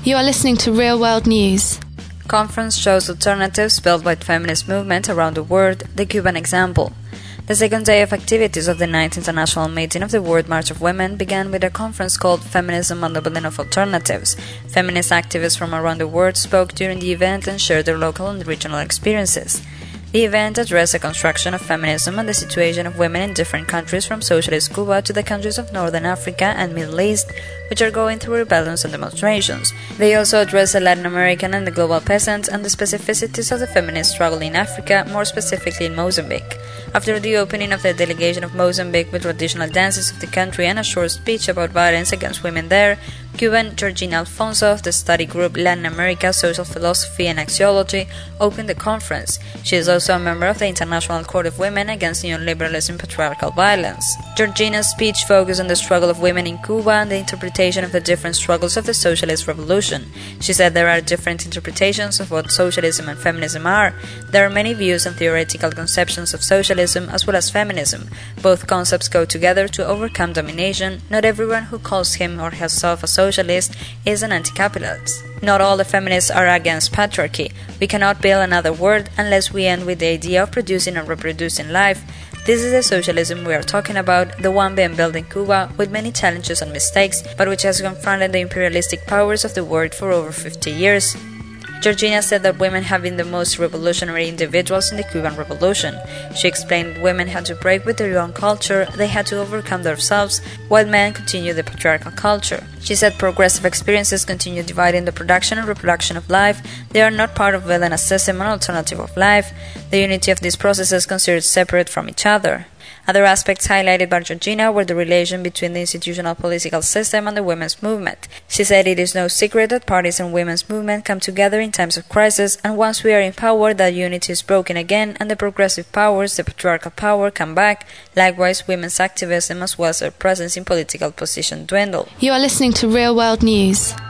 You are listening to Real World News. Conference shows alternatives built by feminist movement around the world, the Cuban example. The second day of activities of the 9th International Meeting of the World March of Women began with a conference called Feminism and the Building of Alternatives. Feminist activists from around the world spoke during the event and shared their local and regional experiences. The event addressed the construction of feminism and the situation of women in different countries from socialist Cuba to the countries of Northern Africa and Middle East, which are going through rebellions and demonstrations. They also addressed the Latin American and the global peasants and the specificities of the feminist struggle in Africa, more specifically in Mozambique. After the opening of the delegation of Mozambique with traditional dances of the country and a short speech about violence against women there, Cuban Georgina Alfonso of the study group Latin America, Social Philosophy and Axiology opened the conference. She is also a member of the International Court of Women Against Neoliberalism and Patriarchal Violence. Georgina's speech focused on the struggle of women in Cuba and the interpretation of the different struggles of the socialist revolution. She said there are different interpretations of what socialism and feminism are. There are many views and theoretical conceptions of socialism as well as feminism. Both concepts go together to overcome domination. Not everyone who calls him or herself a socialist is an anti-capitalist. Not all the feminists are against patriarchy. We cannot build another world unless we end with the idea of producing and reproducing life. This is the socialism we are talking about, the one being built in Cuba, with many challenges and mistakes, but which has confronted the imperialistic powers of the world for over 50 years. Georgina said that women have been the most revolutionary individuals in the Cuban Revolution. She explained that women had to break with their own culture, they had to overcome themselves, while men continue the patriarchal culture. She said progressive experiences continue dividing the production and reproduction of life. They are not part of building a system and alternative of life. The unity of these processes considered separate from each other. Other aspects highlighted by Georgina were the relation between the institutional political system and the women's movement. She said it is no secret that parties and women's movement come together in times of crisis, and once we are in power, that unity is broken again, and the progressive powers, the patriarchal power, come back. Likewise, women's activism as well as their presence in political position dwindle. You are listening to Real World News.